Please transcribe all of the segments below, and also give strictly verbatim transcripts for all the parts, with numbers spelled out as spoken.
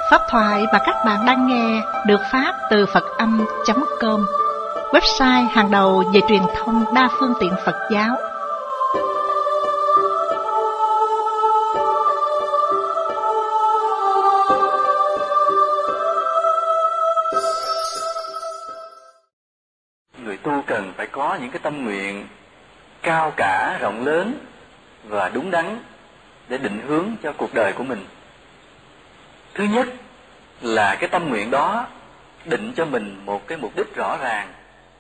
Pháp thoại mà các bạn đang nghe được phát từ Phật Âm chấm com, website hàng đầu về truyền thông đa phương tiện Phật giáo. Người tu cần phải có những cái tâm nguyện cao cả, rộng lớn và đúng đắn để định hướng cho cuộc đời của mình. Thứ nhất là cái tâm nguyện đó định cho mình một cái mục đích rõ ràng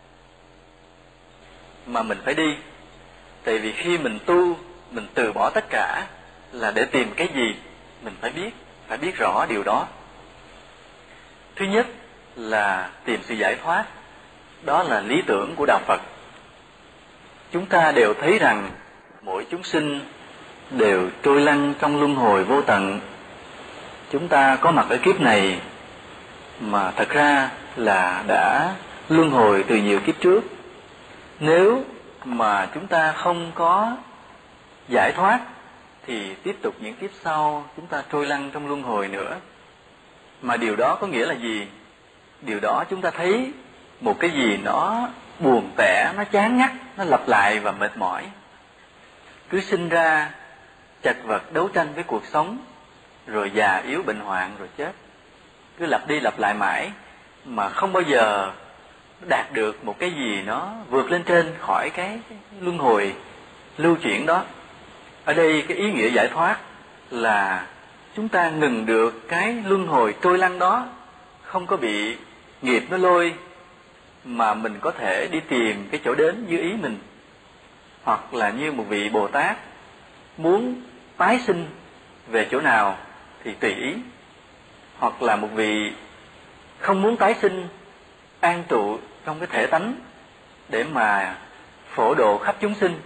mà mình phải đi. Tại vì khi mình tu, mình từ bỏ tất cả là để tìm cái gì, mình phải biết, phải biết rõ điều đó. Thứ nhất là tìm sự giải thoát, đó là lý tưởng của Đạo Phật. Chúng ta đều thấy rằng mỗi chúng sinh đều trôi lăn trong luân hồi vô tận. Chúng ta có mặt ở kiếp này mà thật ra là đã luân hồi từ nhiều kiếp trước. Nếu mà chúng ta không có giải thoát thì tiếp tục những kiếp sau chúng ta trôi lăn trong luân hồi nữa. Mà điều đó có nghĩa là gì? Điều đó chúng ta thấy một cái gì nó buồn tẻ, nó chán ngắt, nó lặp lại và mệt mỏi. Cứ sinh ra chật vật đấu tranh với cuộc sống, rồi già yếu bệnh hoạn rồi chết. Cứ lặp đi lặp lại mãi mà không bao giờ đạt được một cái gì nó vượt lên trên khỏi cái luân hồi lưu chuyển đó. Ở đây cái ý nghĩa giải thoát là chúng ta ngừng được cái luân hồi trôi lăn đó, không có bị nghiệp nó lôi, mà mình có thể đi tìm cái chỗ đến như ý mình. Hoặc là như một vị Bồ Tát muốn tái sinh về chỗ nào thì tùy ý. Hoặc là một vị không muốn tái sinh, an trụ trong cái thể tánh để mà phổ độ khắp chúng sinh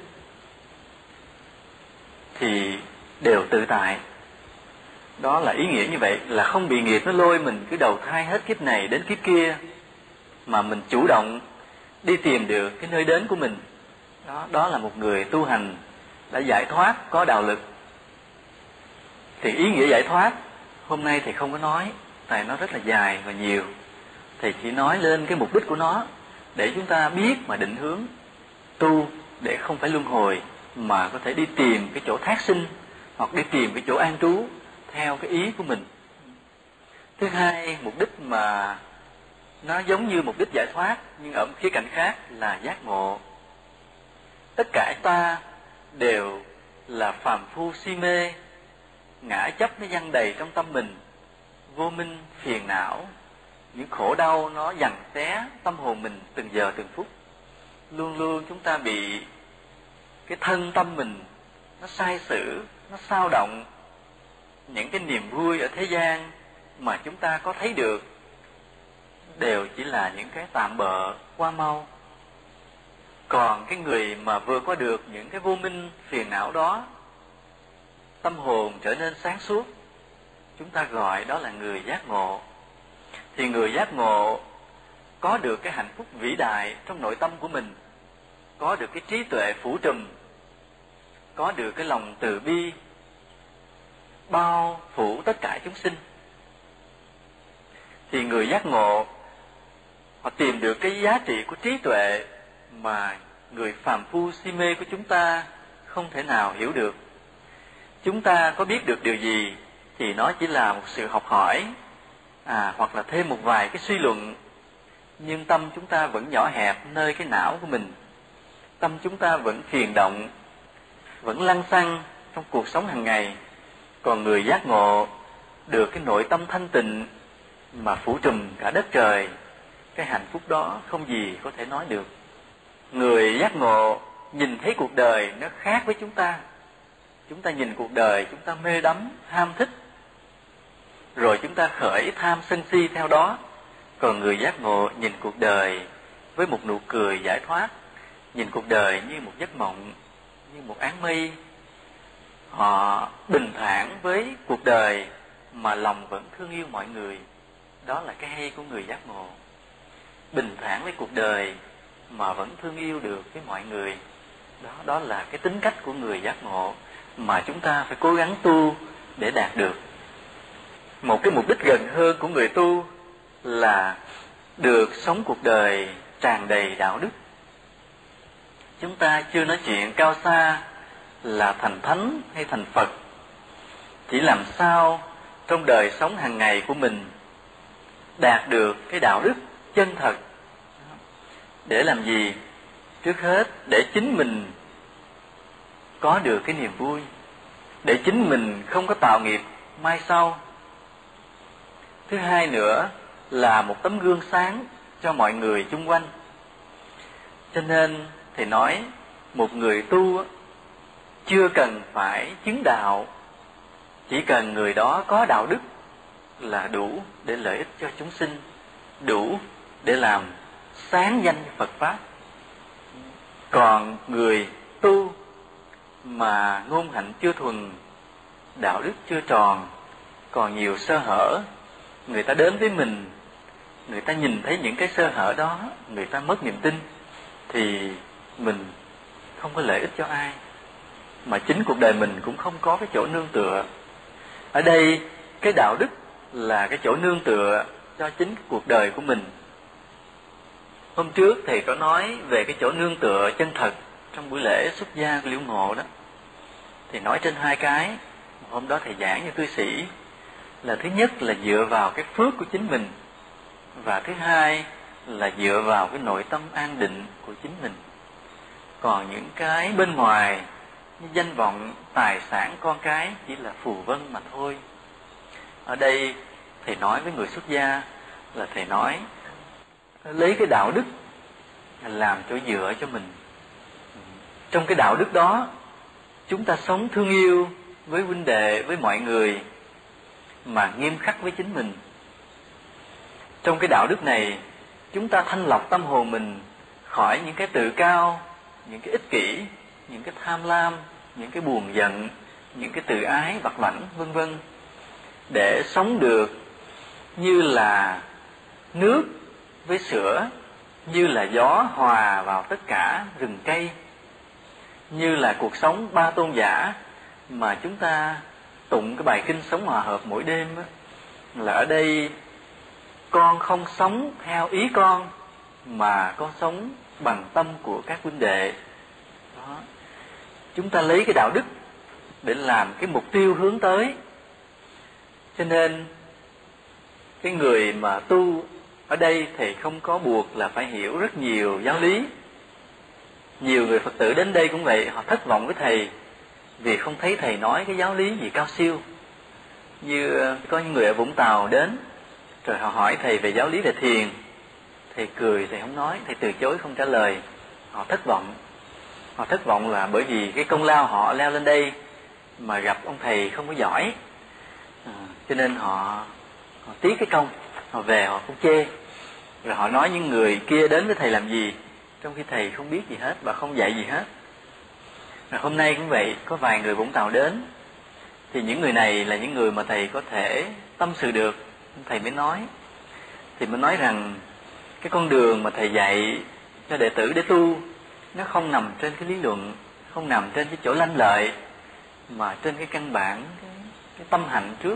thì đều tự tại. Đó là ý nghĩa như vậy, là không bị nghiệp nó lôi mình cứ đầu thai hết kiếp này đến kiếp kia, mà mình chủ động đi tìm được cái nơi đến của mình. Đó, đó là một người tu hành đã giải thoát, có đạo lực. Thì ý nghĩa giải thoát hôm nay thầy không có nói, tại nó rất là dài và nhiều. Thầy chỉ nói lên cái mục đích của nó để chúng ta biết mà định hướng tu, để không phải luân hồi mà có thể đi tìm cái chỗ thác sinh hoặc đi tìm cái chỗ an trú theo cái ý của mình. Thứ hai, mục đích mà nó giống như mục đích giải thoát nhưng ở một khía cạnh khác là giác ngộ. Tất cả ta đều là phàm phu si mê, ngã chấp nó giăng đầy trong tâm mình, vô minh, phiền não, những khổ đau nó giằng xé tâm hồn mình từng giờ từng phút. Luôn luôn chúng ta bị cái thân tâm mình nó sai sử, nó xao động. Những cái niềm vui ở thế gian mà chúng ta có thấy được đều chỉ là những cái tạm bợ qua mau. Còn cái người mà vừa có được những cái vô minh phiền não đó, tâm hồn trở nên sáng suốt, chúng ta gọi đó là người giác ngộ. Thì người giác ngộ có được cái hạnh phúc vĩ đại trong nội tâm của mình, có được cái trí tuệ phủ trùm, có được cái lòng từ bi bao phủ tất cả chúng sinh. Thì người giác ngộ họ tìm được cái giá trị của trí tuệ mà người phàm phu si mê của chúng ta không thể nào hiểu được. Chúng ta có biết được điều gì thì nó chỉ là một sự học hỏi, à, hoặc là thêm một vài cái suy luận. Nhưng tâm chúng ta vẫn nhỏ hẹp nơi cái não của mình. Tâm chúng ta vẫn phiền động, vẫn lăng xăng trong cuộc sống hàng ngày. Còn người giác ngộ được cái nội tâm thanh tịnh mà phủ trùm cả đất trời, cái hạnh phúc đó không gì có thể nói được. Người giác ngộ nhìn thấy cuộc đời nó khác với chúng ta. Chúng ta nhìn cuộc đời, chúng ta mê đắm, ham thích, rồi chúng ta khởi tham sân si theo đó. Còn người giác ngộ nhìn cuộc đời với một nụ cười giải thoát, nhìn cuộc đời như một giấc mộng, như một áng mây. Họ bình thản với cuộc đời mà lòng vẫn thương yêu mọi người. Đó là cái hay của người giác ngộ. Bình thản với cuộc đời mà vẫn thương yêu được với mọi người. Đó, đó là cái tính cách của người giác ngộ mà chúng ta phải cố gắng tu để đạt được. một cái mục đích gần hơn của người tu là được sống cuộc đời tràn đầy đạo đức. Chúng ta chưa nói chuyện cao xa là thành thánh hay thành Phật, chỉ làm sao trong đời sống hàng ngày của mình đạt được cái đạo đức chân thật. Để làm gì? Trước hết để chính mình có được cái niềm vui, để chính mình không có tạo nghiệp mai sau. Thứ hai nữa là một tấm gương sáng cho mọi người chung quanh. Cho nên Thầy nói một người tu chưa cần phải chứng đạo, chỉ cần người đó có đạo đức là đủ để lợi ích cho chúng sinh, đủ để làm sáng danh Phật Pháp. Còn người tu mà ngôn hạnh chưa thuần, đạo đức chưa tròn, còn nhiều sơ hở, người ta đến với mình, người ta nhìn thấy những cái sơ hở đó, người ta mất niềm tin, thì mình không có lợi ích cho ai, mà chính cuộc đời mình cũng không có cái chỗ nương tựa. Ở đây cái đạo đức là cái chỗ nương tựa cho chính cuộc đời của mình. Hôm trước Thầy có nói về cái chỗ nương tựa chân thật trong buổi lễ xuất gia của Liễu Ngộ đó. Thì nói trên hai cái. Hôm đó Thầy giảng cho cư sĩ là thứ nhất là dựa vào cái phước của chính mình, và thứ hai là dựa vào cái nội tâm an định của chính mình. Còn những cái bên ngoài như danh vọng, tài sản, con cái chỉ là phù vân mà thôi. Ở đây Thầy nói với người xuất gia là Thầy nói lấy cái đạo đức làm chỗ dựa cho mình. Trong cái đạo đức đó chúng ta sống thương yêu với huynh đệ, với mọi người, mà nghiêm khắc với chính mình. Trong cái đạo đức này chúng ta thanh lọc tâm hồn mình khỏi những cái tự cao, những cái ích kỷ, những cái tham lam, những cái buồn giận, những cái tự ái vặt vãnh vân vân, để sống được như là nước với sữa, như là gió hòa vào tất cả rừng cây, như là cuộc sống ba tôn giả mà chúng ta tụng cái bài kinh Sống Hòa Hợp mỗi đêm đó, là ở đây con không sống theo ý con, mà con sống bằng tâm của các huynh đệ. Đó. Chúng ta lấy cái đạo đức để làm cái mục tiêu hướng tới. Cho nên cái người mà tu ở đây thì không có buộc là phải hiểu rất nhiều giáo lý. Nhiều người Phật tử đến đây cũng vậy, họ thất vọng với Thầy vì không thấy Thầy nói cái giáo lý gì cao siêu. Như có những người ở Vũng Tàu đến, rồi họ hỏi Thầy về giáo lý về thiền. Thầy cười, Thầy không nói, Thầy từ chối không trả lời. Họ thất vọng. Họ thất vọng là bởi vì cái công lao họ leo lên đây mà gặp ông Thầy không có giỏi. À, cho nên họ, họ tiếc cái công, họ về họ cũng chê. Rồi họ nói những người kia đến với Thầy làm gì, trong khi Thầy không biết gì hết và không dạy gì hết. Rồi hôm nay cũng vậy, có vài người Vũng Tàu đến, thì những người này là những người mà Thầy có thể tâm sự được. Thầy mới nói, thì mới nói rằng cái con đường mà Thầy dạy cho đệ tử để tu, nó không nằm trên cái lý luận, không nằm trên cái chỗ lanh lợi, mà trên cái căn bản, cái, cái tâm hạnh trước.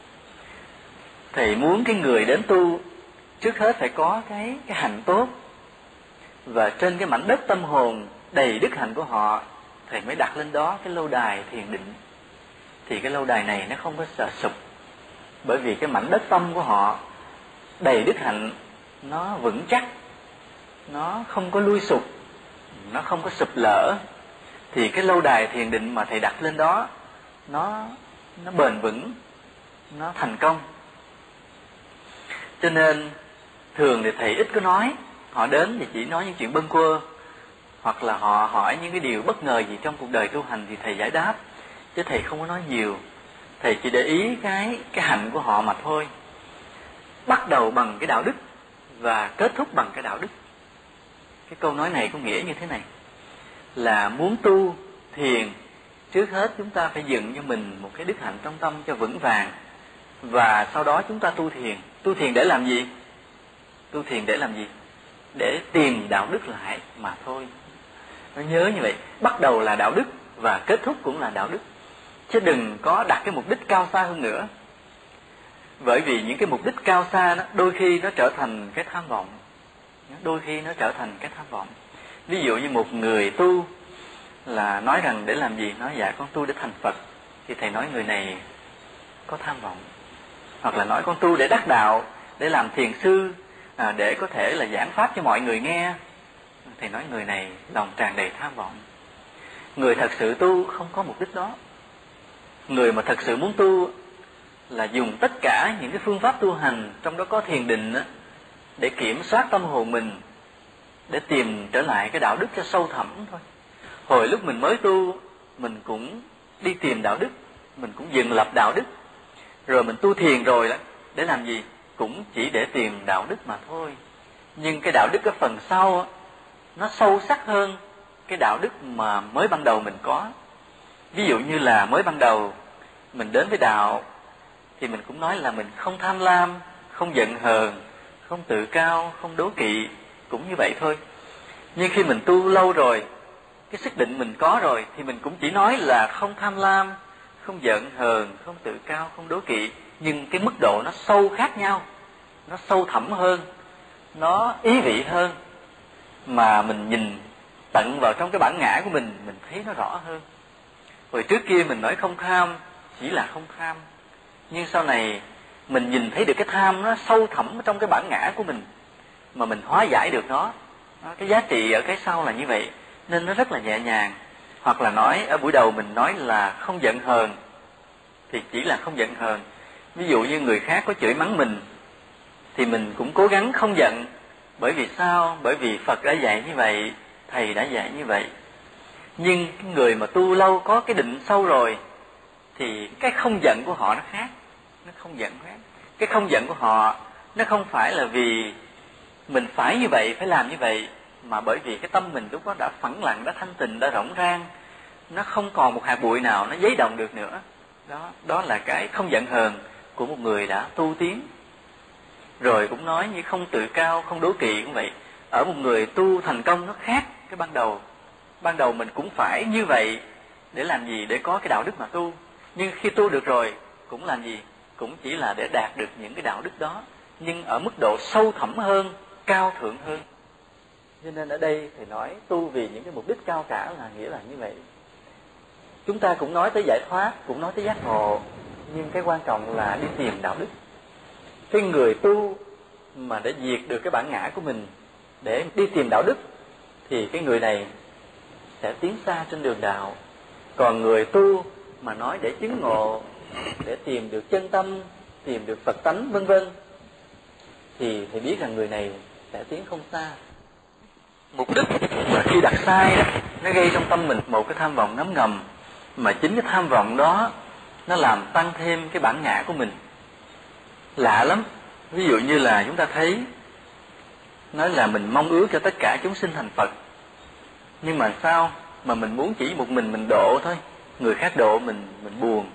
Thầy muốn cái người đến tu trước hết phải có cái, cái hạnh tốt, và trên cái mảnh đất tâm hồn đầy đức hạnh của họ, Thầy mới đặt lên đó cái lâu đài thiền định. Thì cái lâu đài này nó không có sợ sụp, bởi vì cái mảnh đất tâm của họ đầy đức hạnh, nó vững chắc, nó không có lui sụp, nó không có sụp lở. Thì cái lâu đài thiền định mà Thầy đặt lên đó, nó, nó bền vững, nó thành công. Cho nên thường thì Thầy ít có nói. Họ đến thì chỉ nói những chuyện bâng quơ, hoặc là họ hỏi những cái điều bất ngờ gì trong cuộc đời tu hành thì Thầy giải đáp, chứ Thầy không có nói nhiều. Thầy chỉ để ý cái, cái hạnh của họ mà thôi. Bắt đầu bằng cái đạo đức và kết thúc bằng cái đạo đức. Cái câu nói này có nghĩa như thế này, là muốn tu thiền, trước hết chúng ta phải dựng cho mình một cái đức hạnh trong tâm cho vững vàng, và sau đó chúng ta tu thiền. Tu thiền để làm gì? Tu thiền để làm gì? Để tìm đạo đức lại mà thôi. Nó nhớ như vậy, bắt đầu là đạo đức và kết thúc cũng là đạo đức, chứ đừng có đặt cái mục đích cao xa hơn nữa. Bởi vì những cái mục đích cao xa đó, đôi khi nó trở thành cái tham vọng. Đôi khi nó trở thành cái tham vọng. Ví dụ như một người tu là nói rằng để làm gì? Nói dạ con tu để thành Phật. Thì thầy nói người này có tham vọng. Hoặc là nói con tu để đắc đạo, để làm thiền sư, à, để có thể là giảng pháp cho mọi người nghe. Thầy nói người này lòng tràn đầy tham vọng. Người thật sự tu không có mục đích đó. Người mà thật sự muốn tu là dùng tất cả những cái phương pháp tu hành, trong đó có thiền định, để kiểm soát tâm hồn mình, để tìm trở lại cái đạo đức cho sâu thẳm thôi. Hồi lúc mình mới tu, mình cũng đi tìm đạo đức, mình cũng dựng lập đạo đức. Rồi mình tu thiền rồi đó, để làm gì? Cũng chỉ để tìm đạo đức mà thôi. Nhưng cái đạo đức ở phần sau, nó sâu sắc hơn cái đạo đức mà mới ban đầu mình có. Ví dụ như là mới ban đầu mình đến với đạo, thì mình cũng nói là mình không tham lam, không giận hờn, không tự cao, không đố kỵ, cũng như vậy thôi. Nhưng khi mình tu lâu rồi, cái sức định mình có rồi, thì mình cũng chỉ nói là không tham lam, không giận hờn, không tự cao, không đố kỵ. Nhưng cái mức độ nó sâu khác nhau, nó sâu thẳm hơn, nó ý vị hơn. Mà mình nhìn tận vào trong cái bản ngã của mình, mình thấy nó rõ hơn. Hồi trước kia mình nói không tham, chỉ là không tham. Nhưng sau này mình nhìn thấy được cái tham nó sâu thẳm trong cái bản ngã của mình, mà mình hóa giải được nó. Cái giá trị ở cái sau là như vậy, nên nó rất là nhẹ nhàng. Hoặc là nói ở buổi đầu mình nói là không giận hờn, thì chỉ là không giận hờn. Ví dụ như người khác có chửi mắng mình, thì mình cũng cố gắng không giận. Bởi vì sao? Bởi vì Phật đã dạy như vậy, Thầy đã dạy như vậy. Nhưng cái người mà tu lâu có cái định sâu rồi, thì cái không giận của họ nó khác. Nó không giận khác. Cái không giận của họ nó không phải là vì mình phải như vậy, phải làm như vậy, mà bởi vì cái tâm mình lúc đó đã phẳng lặng, đã thanh tịnh, đã rỗng rang, nó không còn một hạt bụi nào nó giấy động được nữa. Đó, đó là cái không giận hờn của một người đã tu tiến. Rồi cũng nói như không tự cao, không đố kỵ cũng vậy. Ở một người tu thành công nó khác cái ban đầu. Ban đầu mình cũng phải như vậy để làm gì? Để có cái đạo đức mà tu. Nhưng khi tu được rồi cũng làm gì? Cũng chỉ là để đạt được những cái đạo đức đó, nhưng ở mức độ sâu thẳm hơn, cao thượng hơn. Cho nên ở đây thầy nói tu vì những cái mục đích cao cả là nghĩa là như vậy. Chúng ta cũng nói tới giải thoát, cũng nói tới giác ngộ, nhưng cái quan trọng là đi tìm đạo đức. Cái người tu mà để diệt được cái bản ngã của mình, để đi tìm đạo đức, thì cái người này sẽ tiến xa trên đường đạo. Còn người tu mà nói để chứng ngộ, để tìm được chân tâm, tìm được Phật tánh vân vân, thì thầy biết rằng người này sẽ tiến không xa. Mục đích mà khi đặt sai đó, nó gây trong tâm mình một cái tham vọng ngấm ngầm, mà chính cái tham vọng đó nó làm tăng thêm cái bản ngã của mình. Lạ lắm. Ví dụ như là chúng ta thấy nói là mình mong ước cho tất cả chúng sinh thành Phật, nhưng mà sao mà mình muốn chỉ một mình mình độ thôi, người khác độ mình mình buồn.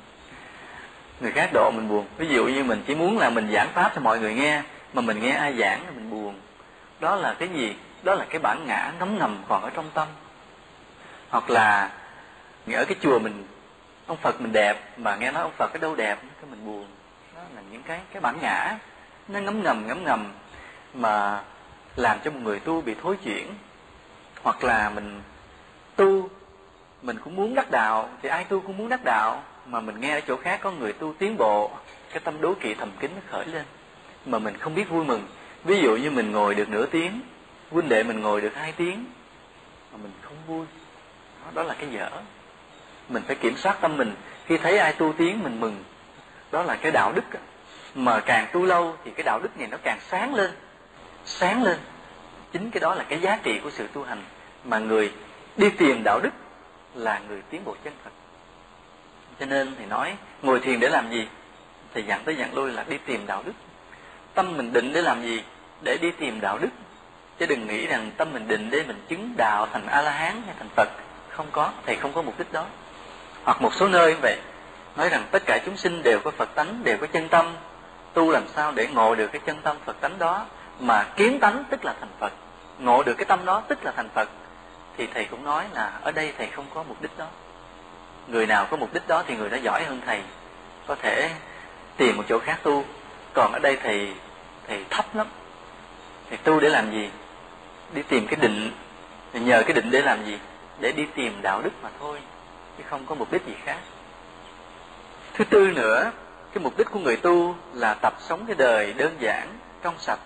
Người khác độ mình buồn. Ví dụ như mình chỉ muốn là mình giảng pháp cho mọi người nghe, mà mình nghe ai giảng là mình buồn. Đó là cái gì? Đó là cái bản ngã ngấm ngầm còn ở trong tâm. Hoặc là ở cái chùa mình, ông Phật mình đẹp, mà nghe nói ông Phật ở đâu đẹp, cái mình buồn. Đó là những cái cái bản ngã nó ngấm ngầm ngấm ngầm mà làm cho một người tu bị thối chuyển. Hoặc là mình tu, mình cũng muốn đắc đạo, thì ai tu cũng muốn đắc đạo, mà mình nghe ở chỗ khác có người tu tiến bộ, cái tâm đố kỵ thầm kín nó khởi lên, mà mình không biết vui mừng. Ví dụ như mình ngồi được nửa tiếng, huynh đệ mình ngồi được hai tiếng, mà mình không vui. Đó, đó là cái dở. Mình phải kiểm soát tâm mình, khi thấy ai tu tiến mình mừng. Đó là cái đạo đức. Mà càng tu lâu thì cái đạo đức này nó càng sáng lên, sáng lên. Chính cái đó là cái giá trị của sự tu hành. Mà người đi tìm đạo đức là người tiến bộ chân thật. Cho nên thì nói ngồi thiền để làm gì? Thì dặn tới dặn lui là đi tìm đạo đức. Tâm mình định để làm gì? Để đi tìm đạo đức. Chứ đừng nghĩ rằng tâm mình định để mình chứng đạo thành A-la-hán hay thành Phật. Không có, thầy không có mục đích đó. Hoặc một số nơi như vậy, nói rằng tất cả chúng sinh đều có Phật tánh, đều có chân tâm. Tu làm sao để ngộ được cái chân tâm Phật tánh đó, mà kiến tánh tức là thành Phật. Ngộ được cái tâm đó tức là thành Phật. Thì thầy cũng nói là ở đây thầy không có mục đích đó. Người nào có mục đích đó thì người đó giỏi hơn thầy. Có thể tìm một chỗ khác tu. Còn ở đây thầy thầy thấp lắm. Thầy tu để làm gì? Đi tìm cái định. Thầy nhờ cái định để làm gì? Để đi tìm đạo đức mà thôi, chứ không có mục đích gì khác. Thứ tư nữa, cái mục đích của người tu là tập sống cái đời đơn giản, trong sạch.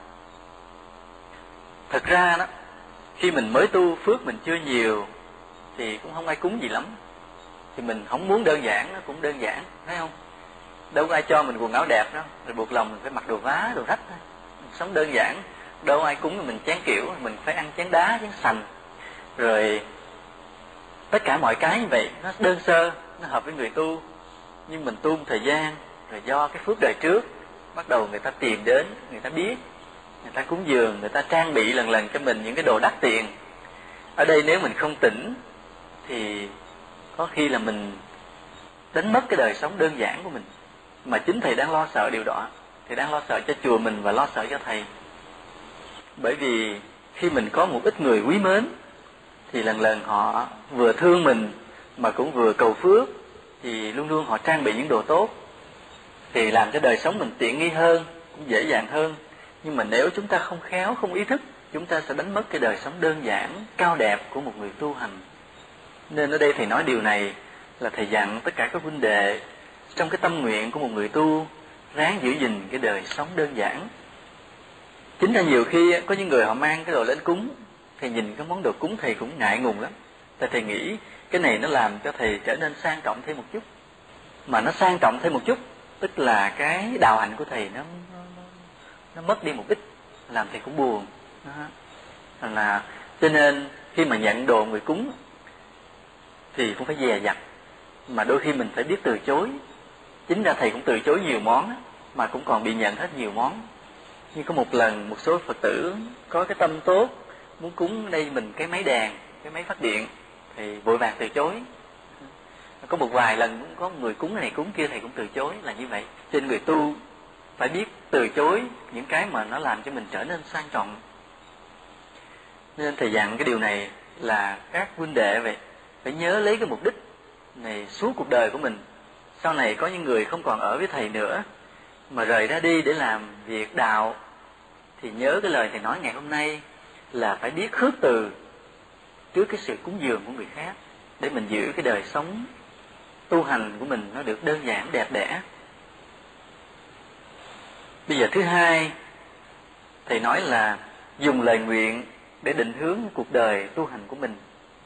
Thật ra đó, khi mình mới tu, phước mình chưa nhiều thì cũng không ai cúng gì lắm. Thì mình không muốn đơn giản, nó cũng đơn giản, thấy không? Đâu có ai cho mình quần áo đẹp đó, rồi buộc lòng mình phải mặc đồ vá, đồ rách thôi. Mình sống đơn giản, đâu ai cúng mình chén kiểu, mình phải ăn chén đá, chén sành. Rồi tất cả mọi cái như vậy, nó đơn sơ, nó hợp với người tu. Nhưng mình tu một thời gian, rồi do cái phước đời trước, bắt đầu người ta tìm đến, người ta biết, người ta cúng dường, người ta trang bị lần lần cho mình những cái đồ đắt tiền. Ở đây nếu mình không tỉnh thì có khi là mình đánh mất cái đời sống đơn giản của mình. Mà chính thầy đang lo sợ điều đó. Thầy đang lo sợ cho chùa mình và lo sợ cho thầy. Bởi vì khi mình có một ít người quý mến thì lần lần họ vừa thương mình mà cũng vừa cầu phước, thì luôn luôn họ trang bị những đồ tốt, thì làm cho đời sống mình tiện nghi hơn, cũng dễ dàng hơn. Nhưng mà nếu chúng ta không khéo, không ý thức, chúng ta sẽ đánh mất cái đời sống đơn giản, cao đẹp của một người tu hành. Nên ở đây thầy nói điều này là thầy dặn tất cả các huynh đệ trong cái tâm nguyện của một người tu ráng giữ gìn cái đời sống đơn giản. Chính ra nhiều khi có những người họ mang cái đồ lên cúng, thầy nhìn cái món đồ cúng thầy cũng ngại ngùng lắm. Tại thầy nghĩ cái này nó làm cho thầy trở nên sang trọng thêm một chút. Mà nó sang trọng thêm một chút, tức là cái đạo hạnh của thầy nó, nó, nó mất đi một ít, làm thầy cũng buồn. Đó. Là, cho nên khi mà nhận đồ người cúng thì cũng phải dè dặt. Mà đôi khi mình phải biết từ chối. Chính ra thầy cũng từ chối nhiều món, mà cũng còn bị nhận hết nhiều món. Nhưng có một lần một số Phật tử có cái tâm tốt, muốn cúng đây mình cái máy đèn, cái máy phát điện, thì vội vàng từ chối. Có một vài lần cũng có người cúng này cúng kia thầy cũng từ chối, là như vậy. Trên người tu phải biết từ chối những cái mà nó làm cho mình trở nên sang trọng. Nên thầy dặn cái điều này là các huynh đệ vậy phải nhớ lấy cái mục đích này suốt cuộc đời của mình. Sau này có những người không còn ở với thầy nữa mà rời ra đi để làm việc đạo, thì nhớ cái lời thầy nói ngày hôm nay là phải biết khước từ trước cái sự cúng dường của người khác, để mình giữ cái đời sống tu hành của mình nó được đơn giản đẹp đẽ. Bây giờ thứ hai, thầy nói là dùng lời nguyện để định hướng cuộc đời tu hành của mình.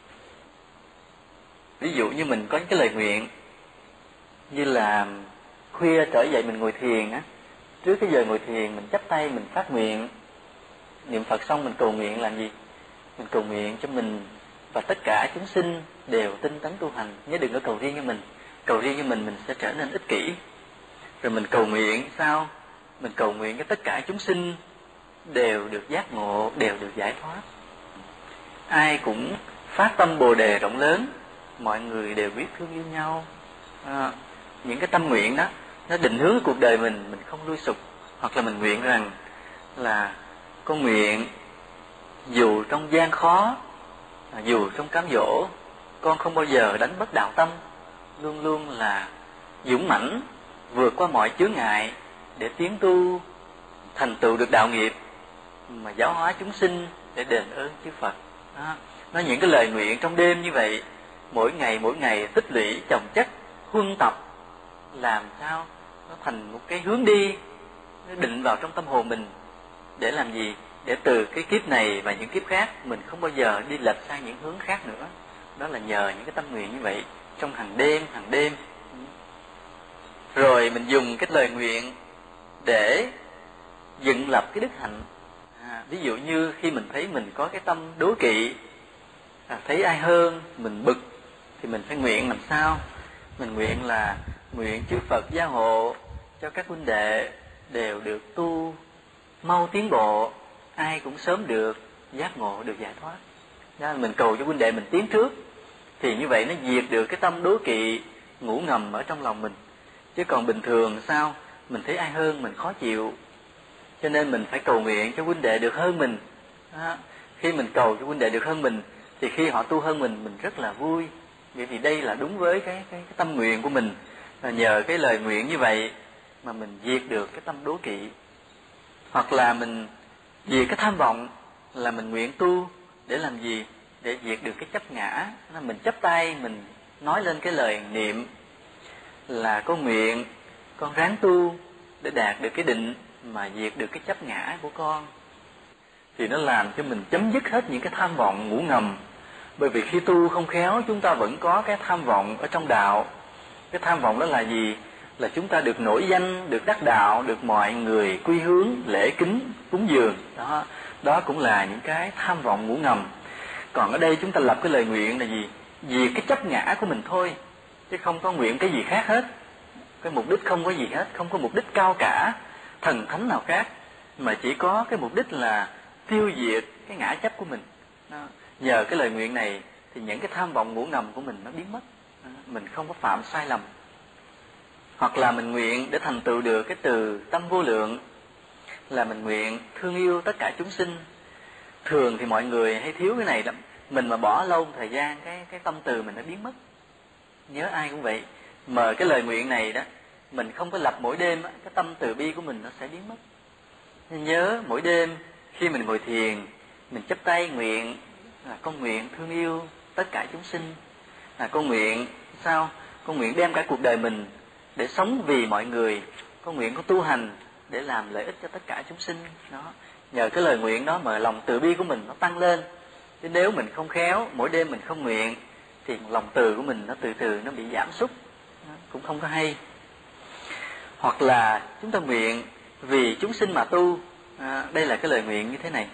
Ví dụ như mình có những cái lời nguyện như là khuya trở dậy mình ngồi thiền á, trước cái giờ ngồi thiền mình chắp tay mình phát nguyện, niệm Phật xong mình cầu nguyện làm gì? Mình cầu nguyện cho mình và tất cả chúng sinh đều tinh tấn tu hành. Nhớ đừng có cầu riêng cho mình, cầu riêng cho mình mình sẽ trở nên ích kỷ. Rồi mình cầu nguyện sao? Mình cầu nguyện cho tất cả chúng sinh đều được giác ngộ, đều được giải thoát. Ai cũng phát tâm Bồ Đề rộng lớn, mọi người đều biết thương yêu nhau. À, những cái tâm nguyện đó nó định hướng cuộc đời mình, mình không lui sụp. Hoặc là mình nguyện rằng là con nguyện dù trong gian khó, dù trong cám dỗ, con không bao giờ đánh mất đạo tâm, luôn luôn là dũng mãnh vượt qua mọi chướng ngại để tiến tu thành tựu được đạo nghiệp, mà giáo hóa chúng sinh để đền ơn chư Phật. Đó. Nói những cái lời nguyện trong đêm như vậy, mỗi ngày mỗi ngày tích lũy chồng chất huân tập, làm sao nó thành một cái hướng đi, nó định vào trong tâm hồn mình. Để làm gì? Để từ cái kiếp này và những kiếp khác mình không bao giờ đi lệch sang những hướng khác nữa. Đó là nhờ những cái tâm nguyện như vậy trong hàng đêm hàng đêm. Rồi mình dùng cái lời nguyện để dựng lập cái đức hạnh. À, ví dụ như khi mình thấy mình có cái tâm đố kỵ, à, thấy ai hơn mình bực, thì mình phải nguyện làm sao? Mình nguyện là nguyện chư Phật gia hộ cho các huynh đệ đều được tu mau tiến bộ, ai cũng sớm được giác ngộ, được giải thoát. Đó là mình cầu cho huynh đệ mình tiến trước, thì như vậy nó diệt được cái tâm đố kỵ ngủ ngầm ở trong lòng mình. Chứ còn bình thường sao? Mình thấy ai hơn mình khó chịu, cho nên mình phải cầu nguyện cho huynh đệ được hơn mình. Đó. Khi mình cầu cho huynh đệ được hơn mình, thì khi họ tu hơn mình, mình rất là vui. Bởi vì đây là đúng với cái, cái, cái tâm nguyện của mình. Và nhờ cái lời nguyện như vậy mà mình diệt được cái tâm đố kỵ. Hoặc là mình diệt cái tham vọng, là mình nguyện tu để làm gì? Để diệt được cái chấp ngã. Mình chắp tay, mình nói lên cái lời niệm là con nguyện, con ráng tu để đạt được cái định mà diệt được cái chấp ngã của con. Thì nó làm cho mình chấm dứt hết những cái tham vọng ngủ ngầm. Bởi vì khi tu không khéo, chúng ta vẫn có cái tham vọng ở trong đạo. Cái tham vọng đó là gì? Là chúng ta được nổi danh, được đắc đạo, được mọi người quy hướng, lễ kính, cúng dường. Đó, đó cũng là những cái tham vọng ngủ ngầm. Còn ở đây chúng ta lập cái lời nguyện là gì? Vì cái chấp ngã của mình thôi, chứ không có nguyện cái gì khác hết. Cái mục đích không có gì hết, không có mục đích cao cả, thần thánh nào khác, mà chỉ có cái mục đích là tiêu diệt cái ngã chấp của mình. Đó. Nhờ cái lời nguyện này thì những cái tham vọng ngủ ngầm của mình nó biến mất. Đó. Mình không có phạm sai lầm. Hoặc là mình nguyện để thành tựu được cái từ tâm vô lượng, là mình nguyện thương yêu tất cả chúng sinh. Thường thì mọi người hay thiếu cái này lắm. Mình mà bỏ lâu một thời gian, cái cái tâm từ mình nó biến mất. Nhớ ai cũng vậy. Mà cái lời nguyện này đó, mình không có lập mỗi đêm, cái tâm từ bi của mình nó sẽ biến mất. Nên nhớ mỗi đêm khi mình ngồi thiền, mình chắp tay nguyện là con nguyện thương yêu tất cả chúng sinh. Là con nguyện sao? Con nguyện đem cả cuộc đời mình để sống vì mọi người. Con nguyện con tu hành để làm lợi ích cho tất cả chúng sinh. Đó. Nhờ cái lời nguyện đó mà lòng từ bi của mình nó tăng lên. Chứ nếu mình không khéo, mỗi đêm mình không nguyện, thì lòng từ của mình nó từ từ nó bị giảm sút, cũng không có hay. Hoặc là chúng ta nguyện vì chúng sinh mà tu. À, đây là cái lời nguyện như thế này.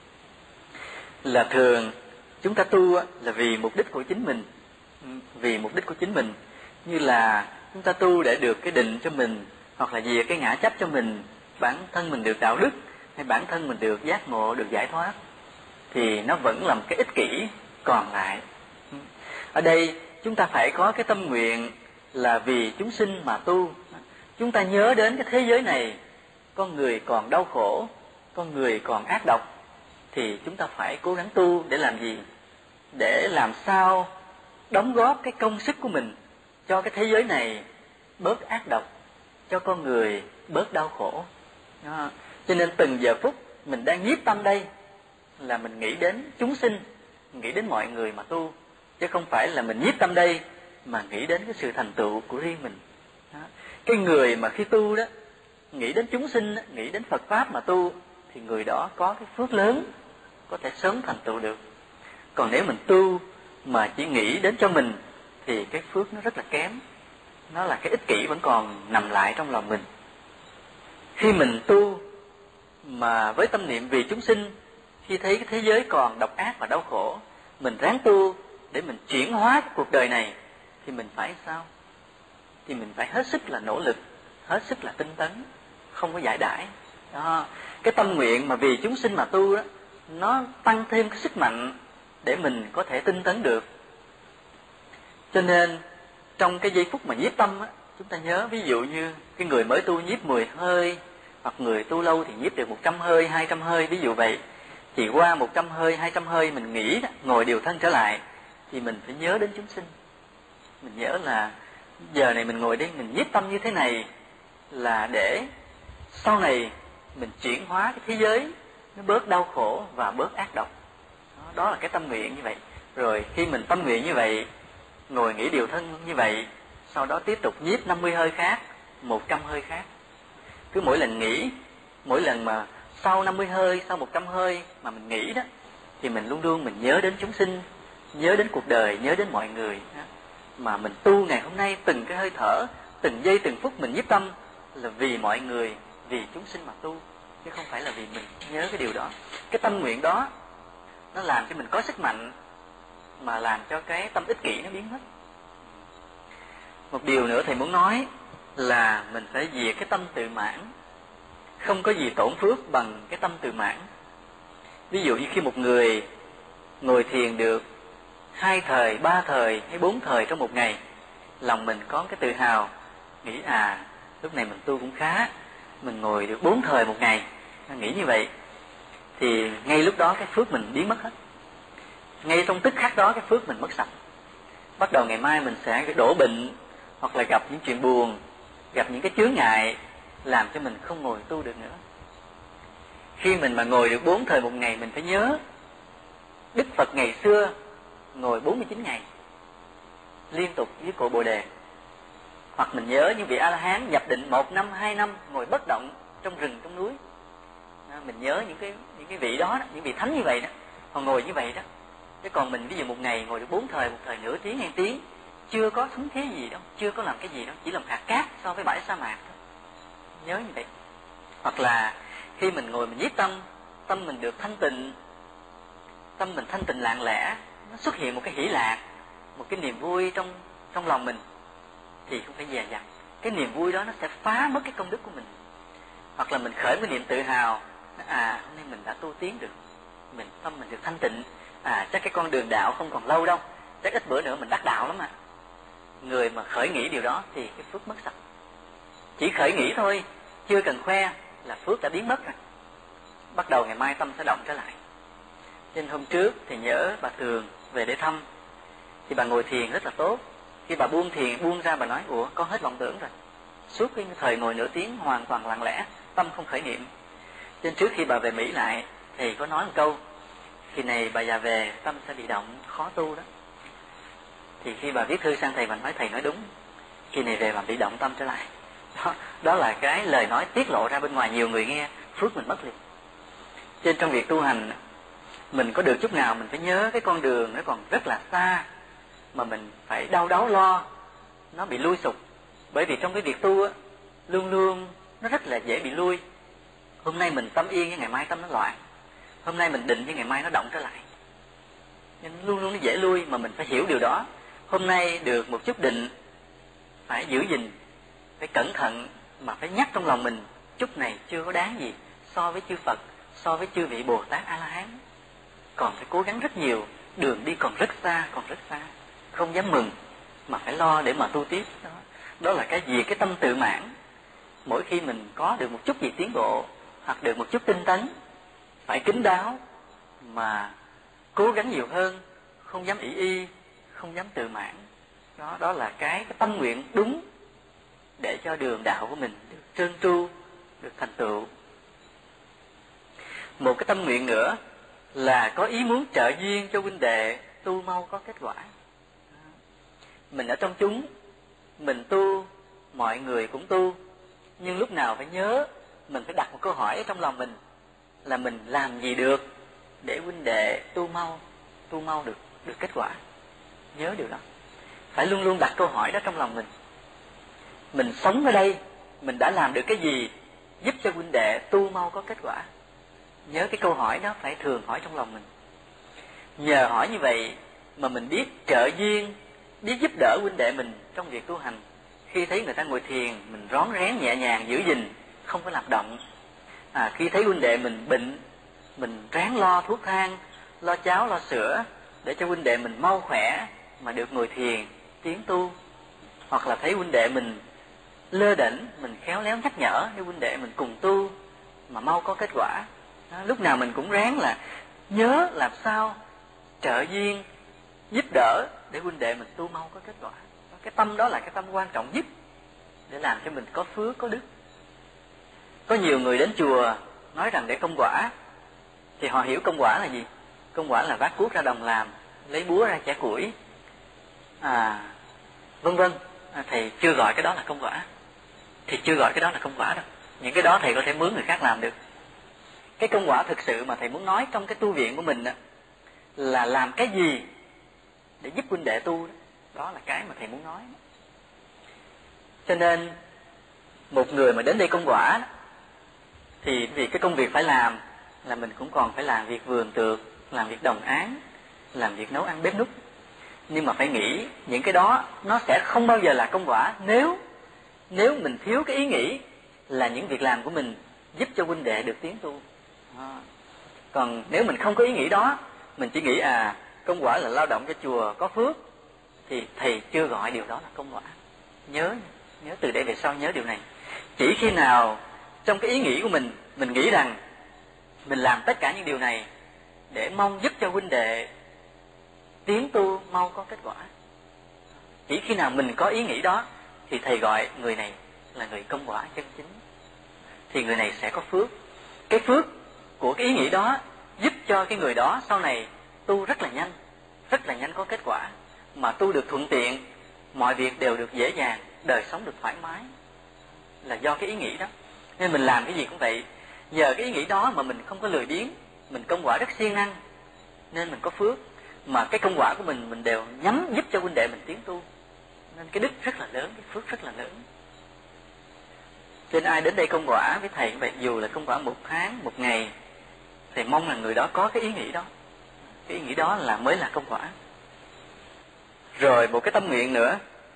Là thường chúng ta tu là vì mục đích của chính mình. Vì mục đích của chính mình. Như là chúng ta tu để được cái định cho mình, hoặc là vì cái ngã chấp cho mình, bản thân mình được đạo đức, hay bản thân mình được giác ngộ, được giải thoát, thì nó vẫn là một cái ích kỷ còn lại. Ở đây chúng ta phải có cái tâm nguyện là vì chúng sinh mà tu. Chúng ta nhớ đến cái thế giới này, con người còn đau khổ, con người còn ác độc, thì chúng ta phải cố gắng tu để làm gì? Để làm sao đóng góp cái công sức của mình cho cái thế giới này bớt ác độc, cho con người bớt đau khổ. Đó. Cho nên từng giờ phút mình đang nhiếp tâm đây là mình nghĩ đến chúng sinh, nghĩ đến mọi người mà tu, chứ không phải là mình nhiếp tâm đây mà nghĩ đến cái sự thành tựu của riêng mình. Đó. Cái người mà khi tu đó nghĩ đến chúng sinh, nghĩ đến Phật pháp mà tu, thì người đó có cái phước lớn, có thể sớm thành tựu được. Còn nếu mình tu mà chỉ nghĩ đến cho mình thì cái phước nó rất là kém. Nó là cái ích kỷ vẫn còn nằm lại trong lòng mình. Khi mình tu mà với tâm niệm vì chúng sinh, khi thấy cái thế giới còn độc ác và đau khổ, mình ráng tu để mình chuyển hóa cái cuộc đời này, thì mình phải sao? Thì mình phải hết sức là nỗ lực, hết sức là tinh tấn, không có giải đãi. Đó. Cái tâm nguyện mà vì chúng sinh mà tu đó, nó tăng thêm cái sức mạnh để mình có thể tinh tấn được. Cho nên trong cái giây phút mà nhiếp tâm á, chúng ta nhớ ví dụ như cái người mới tu nhiếp mười hơi, hoặc người tu lâu thì nhiếp được một trăm hơi, hai trăm hơi, ví dụ vậy. Thì qua một trăm hơi, hai trăm hơi mình nghĩ đó, ngồi điều thân trở lại, thì mình phải nhớ đến chúng sinh. Mình nhớ là giờ này mình ngồi đây, mình nhiếp tâm như thế này là để sau này mình chuyển hóa cái thế giới nó bớt đau khổ và bớt ác độc. Đó, đó là cái tâm nguyện như vậy. Rồi khi mình tâm nguyện như vậy, ngồi nghĩ điều thân như vậy, sau đó tiếp tục nhiếp năm mươi hơi khác, một trăm hơi khác. Cứ mỗi lần nghĩ, mỗi lần mà sau năm mươi hơi, sau một trăm hơi mà mình nghĩ đó, thì mình luôn luôn mình nhớ đến chúng sinh, nhớ đến cuộc đời, nhớ đến mọi người. Mà mình tu ngày hôm nay, từng cái hơi thở, từng giây từng phút mình nhiếp tâm là vì mọi người, vì chúng sinh mà tu, chứ không phải là vì mình. Nhớ cái điều đó. Cái tâm nguyện đó nó làm cho mình có sức mạnh, mà làm cho cái tâm ích kỷ nó biến mất. Một điều nữa thầy muốn nói là mình phải diệt cái tâm tự mãn. Không có gì tổn phước bằng cái tâm tự mãn. Ví dụ như khi một người ngồi thiền được hai thời, ba thời hay bốn thời trong một ngày, lòng mình có cái tự hào, nghĩ à lúc này mình tu cũng khá, mình ngồi được bốn thời một ngày, nghĩ như vậy, thì ngay lúc đó cái phước mình biến mất hết. Ngay trong tức khắc đó cái phước mình mất sạch. Bắt đầu ngày mai mình sẽ đổ bệnh, hoặc là gặp những chuyện buồn, gặp những cái chướng ngại, làm cho mình không ngồi tu được nữa. Khi mình mà ngồi được bốn thời một ngày, mình phải nhớ Đức Phật ngày xưa ngồi bốn mươi chín ngày liên tục với cội Bồ Đề. Hoặc mình nhớ những vị A-la-hán nhập định một năm, hai năm ngồi bất động trong rừng, trong núi. Mình nhớ những cái những cái vị đó, đó, những vị thánh như vậy đó, họ ngồi như vậy đó. Chứ còn mình ví dụ một ngày ngồi được bốn thời, một thời nửa tiếng, hai tiếng, chưa có thấm thế gì đâu, chưa có làm cái gì đâu, chỉ làm hạt cát so với bãi sa mạc thôi. Nhớ như vậy. Hoặc là khi mình ngồi mình nhiếp tâm, tâm mình được thanh tịnh, tâm mình thanh tịnh lặng lẽ, nó xuất hiện một cái hỷ lạc, một cái niềm vui trong trong lòng mình, thì không phải dè dặt. Cái niềm vui đó nó sẽ phá mất cái công đức của mình. Hoặc là mình khởi một niềm tự hào, à hôm nay mình đã tu tiến được, mình tâm mình được thanh tịnh, à chắc cái con đường đạo không còn lâu đâu, chắc ít bữa nữa mình đắc đạo lắm mà. Người mà khởi nghĩ điều đó thì cái phước mất sạch. Chỉ khởi nghĩ thôi, chưa cần khoe là phước đã biến mất rồi. Bắt đầu ngày mai tâm sẽ động trở lại. Nên hôm trước thì nhớ bà Thường về để thăm, thì bà ngồi thiền rất là tốt. Khi bà buông thiền, buông ra bà nói, ủa con hết vọng tưởng rồi. Suốt cái thời ngồi nửa tiếng hoàn toàn lặng lẽ, tâm không khởi niệm. Nên trước khi bà về Mỹ lại, thầy có nói một câu, khi này bà già về tâm sẽ bị động, khó tu đó. Thì khi bà viết thư sang thầy, bà nói thầy nói đúng, khi này về bà bị động tâm trở lại. Đó, đó là cái lời nói tiết lộ ra bên ngoài, nhiều người nghe, phước mình mất liền. Trên trong việc tu hành, mình có được chút nào mình phải nhớ cái con đường nó còn rất là xa, mà mình phải đau đáu lo nó bị lui sụp. Bởi vì trong cái việc tu á, luôn luôn nó rất là dễ bị lui. Hôm nay mình tâm yên, nhưng ngày mai tâm nó loạn. Hôm nay mình định, nhưng ngày mai nó động trở lại. Nên luôn luôn nó dễ lui, mà mình phải hiểu điều đó. Hôm nay được một chút định, phải giữ gìn, phải cẩn thận, mà phải nhắc trong lòng mình, chút này chưa có đáng gì so với chư Phật, so với chư vị Bồ Tát A-la-hán. Còn phải cố gắng rất nhiều, đường đi còn rất xa, còn rất xa. Không dám mừng, mà phải lo để mà tu tiếp. Đó, đó là cái gì? Cái tâm tự mãn. Mỗi khi mình có được một chút gì tiến bộ, hoặc được một chút tinh tấn, phải kín đáo, mà cố gắng nhiều hơn, không dám ỷ y, không dám tự mãn. Đó, đó là cái, cái tâm nguyện đúng để cho đường đạo của mình được trơn tru, được thành tựu. Một cái tâm nguyện nữa là có ý muốn trợ duyên cho huynh đệ tu mau có kết quả. Mình ở trong chúng, mình tu, mọi người cũng tu, nhưng lúc nào phải nhớ, mình phải đặt một câu hỏi trong lòng mình là mình làm gì được để huynh đệ tu mau, tu mau được được kết quả. Nhớ điều đó. Phải luôn luôn đặt câu hỏi đó trong lòng mình. Mình sống ở đây, mình đã làm được cái gì giúp cho huynh đệ tu mau có kết quả. Nhớ cái câu hỏi đó phải thường hỏi trong lòng mình. Nhờ hỏi như vậy mà mình biết trợ duyên, biết giúp đỡ huynh đệ mình trong việc tu hành. Khi thấy người ta ngồi thiền, mình rón rén nhẹ nhàng giữ gìn, không có lặp động. À, khi thấy huynh đệ mình bệnh, mình ráng lo thuốc thang, lo cháo, lo sữa để cho huynh đệ mình mau khỏe mà được ngồi thiền, tiến tu. Hoặc là thấy huynh đệ mình lơ đễnh, mình khéo léo nhắc nhở để huynh đệ mình cùng tu mà mau có kết quả. Đó, lúc nào mình cũng ráng là nhớ làm sao trợ duyên, giúp đỡ để huynh đệ mình tu mau có kết quả. Cái tâm đó là cái tâm quan trọng nhất để làm cho mình có phước, có đức. Có nhiều người đến chùa nói rằng để công quả, thì họ hiểu công quả là gì? Công quả là vác cuốc ra đồng làm, lấy búa ra chẻ củi, à, vân vân. À, thầy chưa gọi cái đó là công quả. Thì chưa gọi cái đó là công quả đâu. Những cái đó thầy có thể mướn người khác làm được. Cái công quả thực sự mà thầy muốn nói trong cái tu viện của mình đó, là làm cái gì để giúp huynh đệ tu đó. Đó là cái mà thầy muốn nói. Cho nên một người mà đến đây công quả đó, thì vì cái công việc phải làm là mình cũng còn phải làm việc vườn tược, làm việc đồng áng, làm việc nấu ăn bếp núc. Nhưng mà phải nghĩ những cái đó nó sẽ không bao giờ là công quả nếu nếu mình thiếu cái ý nghĩ là những việc làm của mình giúp cho huynh đệ được tiến tu. À, còn nếu mình không có ý nghĩ đó, mình chỉ nghĩ à công quả là lao động cho chùa có phước, thì thầy chưa gọi điều đó là công quả. Nhớ, nhớ từ đây về sau nhớ điều này. Chỉ khi nào trong cái ý nghĩ của mình, mình nghĩ rằng mình làm tất cả những điều này để mong giúp cho huynh đệ tiến tu mau có kết quả. Chỉ khi nào mình có ý nghĩ đó thì thầy gọi người này là người công quả chân chính. thì người này sẽ có phước. Cái phước của cái ý nghĩ đó giúp cho cái người đó sau này tu rất là nhanh, rất là nhanh có kết quả, mà tu được thuận tiện, mọi việc đều được dễ dàng, đời sống được thoải mái, là do cái ý nghĩ đó. Nên mình làm cái gì cũng vậy, nhờ cái ý nghĩ đó mà mình không có lười biếng, mình công quả rất siêng năng, nên mình có phước, mà cái công quả của mình mình đều nhắm giúp cho huynh đệ mình tiến tu, nên cái đức rất là lớn, cái phước rất là lớn. Cho nên ai đến đây công quả với thầy vậy, dù là công quả một tháng, một ngày, thầy mong là người đó có cái ý nghĩ đó. Cái ý nghĩ đó là mới là công quả. Rồi một cái tâm nguyện nữa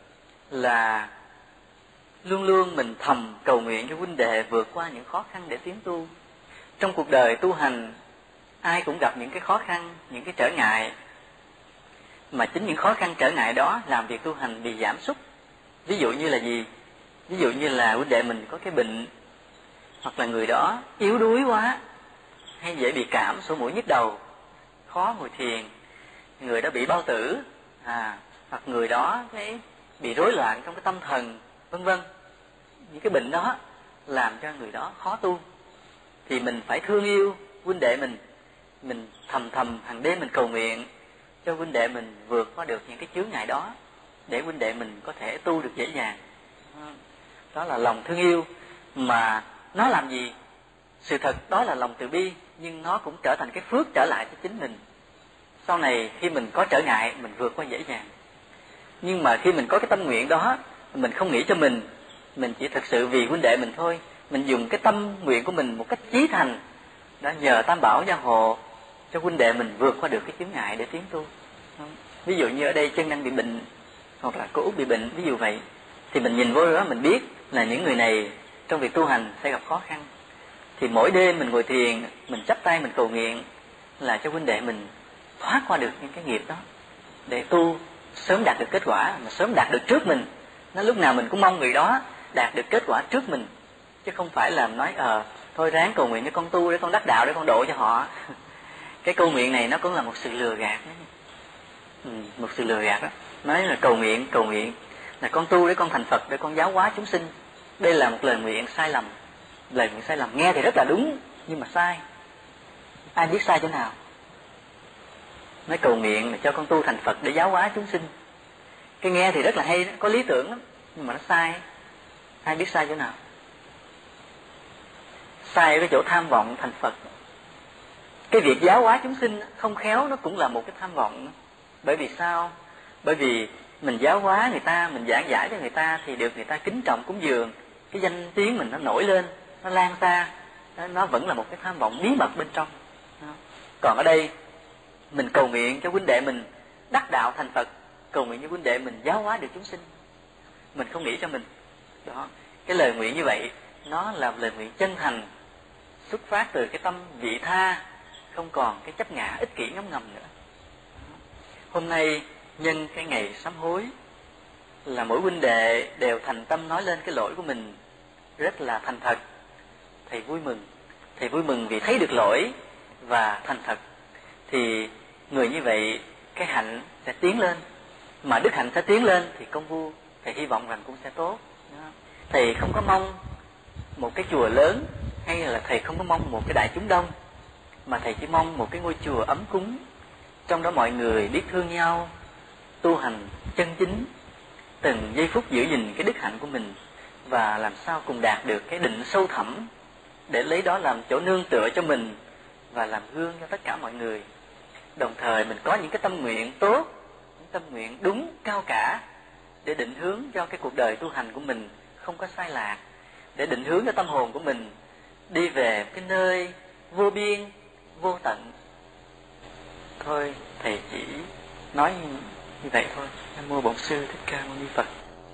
là luôn luôn mình thầm cầu nguyện cho huynh đệ vượt qua những khó khăn để tiến tu. Trong cuộc đời tu hành, ai cũng gặp những cái khó khăn, những cái trở ngại, mà chính những khó khăn trở ngại đó làm việc tu hành bị giảm sút. Ví dụ như là gì? Ví dụ như là huynh đệ mình có cái bệnh, hoặc là người đó yếu đuối quá, hay dễ bị cảm, sổ mũi nhức đầu, khó ngồi thiền, người đó bị bao tử, à, hoặc người đó cái bị rối loạn trong cái tâm thần, vân vân. Những cái bệnh đó làm cho người đó khó tu, thì mình phải thương yêu huynh đệ mình, mình thầm thầm hàng đêm mình cầu nguyện cho huynh đệ mình vượt qua được những cái chướng ngại đó, để huynh đệ mình có thể tu được dễ dàng. Đó là lòng thương yêu, mà nó làm gì? Sự thật đó là lòng từ bi, nhưng nó cũng trở thành cái phước trở lại cho chính mình. Sau này khi mình có trở ngại, mình vượt qua dễ dàng. Nhưng mà khi mình có cái tâm nguyện đó, mình không nghĩ cho mình, mình chỉ thực sự vì huynh đệ mình thôi. Mình dùng cái tâm nguyện của mình một cách chí thành, đã nhờ Tam Bảo gia hộ cho huynh đệ mình vượt qua được cái chướng ngại để tiến tu. Ví dụ như ở đây chân đang bị bệnh, hoặc là cô Út bị bệnh, ví dụ vậy, thì mình nhìn vô đó mình biết là những người này trong việc tu hành sẽ gặp khó khăn. Thì mỗi đêm mình ngồi thiền, mình chắp tay mình cầu nguyện là cho huynh đệ mình thoát qua được những cái nghiệp đó, để tu sớm đạt được kết quả, mà sớm đạt được trước mình. Nó lúc nào mình cũng mong người đó đạt được kết quả trước mình, chứ không phải là nói ờ à, thôi ráng cầu nguyện cho con tu để con đắc đạo để con độ cho họ. Cái cầu nguyện này nó cũng là một sự lừa gạt đó. Ừ, một sự lừa gạt đó. Nói là cầu nguyện, cầu nguyện là con tu để con thành Phật, để con giáo hóa chúng sinh. Đây là một lời nguyện sai lầm. Lời nguyện sai lầm, nghe thì rất là đúng, nhưng mà sai. Ai biết sai chỗ nào? Nói cầu nguyện là cho con tu thành Phật để giáo hóa chúng sinh. Cái nghe thì rất là hay, có lý tưởng lắm, nhưng mà nó sai. Ai biết sai chỗ nào? Sai cái chỗ tham vọng thành Phật. Cái việc giáo hóa chúng sinh không khéo nó cũng là một cái tham vọng. Bởi vì sao? Bởi vì mình giáo hóa người ta, mình giảng giải cho người ta thì được người ta kính trọng cúng dường, cái danh tiếng mình nó nổi lên, nó lan xa, nó vẫn là một cái tham vọng bí mật bên trong. Còn ở đây mình cầu nguyện cho huynh đệ mình đắc đạo thành Phật, cầu nguyện cho huynh đệ mình giáo hóa được chúng sinh, mình không nghĩ cho mình. Đó, cái lời nguyện như vậy nó là lời nguyện chân thành, xuất phát từ cái tâm vị tha, không còn cái chấp ngã ích kỷ ngấm ngầm nữa. Hôm nay nhân cái ngày sám hối, là mỗi huynh đệ đều thành tâm nói lên cái lỗi của mình rất là thành thật. Thầy vui mừng, thầy vui mừng vì thấy được lỗi và thành thật. Thì người như vậy cái hạnh sẽ tiến lên, mà đức hạnh sẽ tiến lên thì công phu thầy hy vọng rằng cũng sẽ tốt. Thầy không có mong một cái chùa lớn, hay là thầy không có mong một cái đại chúng đông, mà thầy chỉ mong một cái ngôi chùa ấm cúng, trong đó mọi người biết thương nhau, tu hành chân chính, từng giây phút giữ gìn cái đức hạnh của mình, và làm sao cùng đạt được cái định sâu thẳm, để lấy đó làm chỗ nương tựa cho mình và làm gương cho tất cả mọi người. Đồng thời mình có những cái tâm nguyện tốt, những tâm nguyện đúng, cao cả, để định hướng cho cái cuộc đời tu hành của mình không có sai lạc, để định hướng cho tâm hồn của mình đi về cái nơi vô biên, vô tận. Thôi thầy chỉ nói như vậy thôi. Nam mô Bổn Sư Thích Ca Mâu Ni Phật.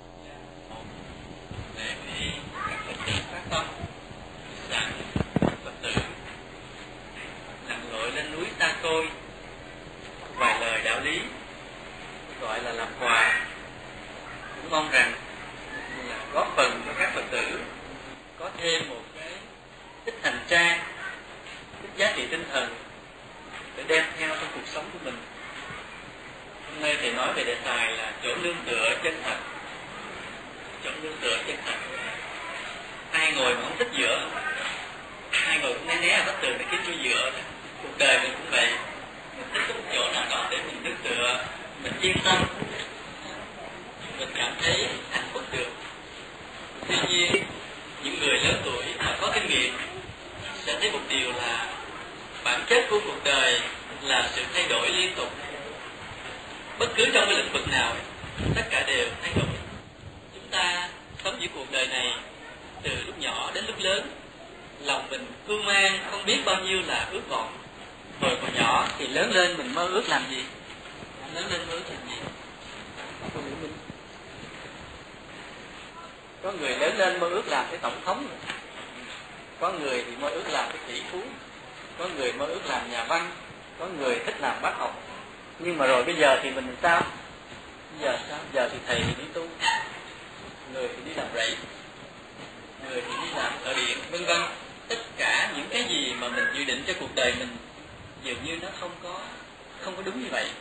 Để khi các Phật tử phát tâm rằng Phật tử lặn lội lên núi xa xôi, vài lời đạo lý gọi là làm quà, cũng mong rằng là góp phần cho các Phật tử có thêm một cái ít hành trang, ít giá trị tinh thần để đem theo trong cuộc sống của mình. Hôm nay thầy nói về đề tài là chỗ nương tựa chân thật. chỗ dựa. Cuộc đời mình cũng vậy, mình thích có một chỗ nào đó để mình nương tựa, mình yên tâm, mình cảm thấy hạnh phúc được. Tuy nhiên, những người lớn tuổi mà có kinh nghiệm sẽ thấy một điều là bản chất của cuộc đời là sự thay đổi liên tục. Bất cứ trong cái lĩnh vực nào, tất cả đều thay đổi. Chúng ta sống giữa cuộc đời này từ lúc nhỏ đến lúc lớn, lòng mình cưu mang không biết bao nhiêu là ước vọng. Hồi còn nhỏ thì lớn lên mình mơ ước làm gì? Lớn lên mơ ước làm gì? Có người lớn lên mơ ước làm cái tổng thống, có người thì mơ ước làm cái tỷ phú, có người mơ ước làm nhà văn, có người thích làm bác học. Nhưng mà rồi bây giờ thì mình làm sao? Bây giờ sao? Giờ thì thầy thì đi tu, người thì đi làm rẫy, người thì đi làm thợ điện, vân vân. Tất cả những cái gì mà mình dự định cho cuộc đời mình dường như nó không có không có đúng như vậy.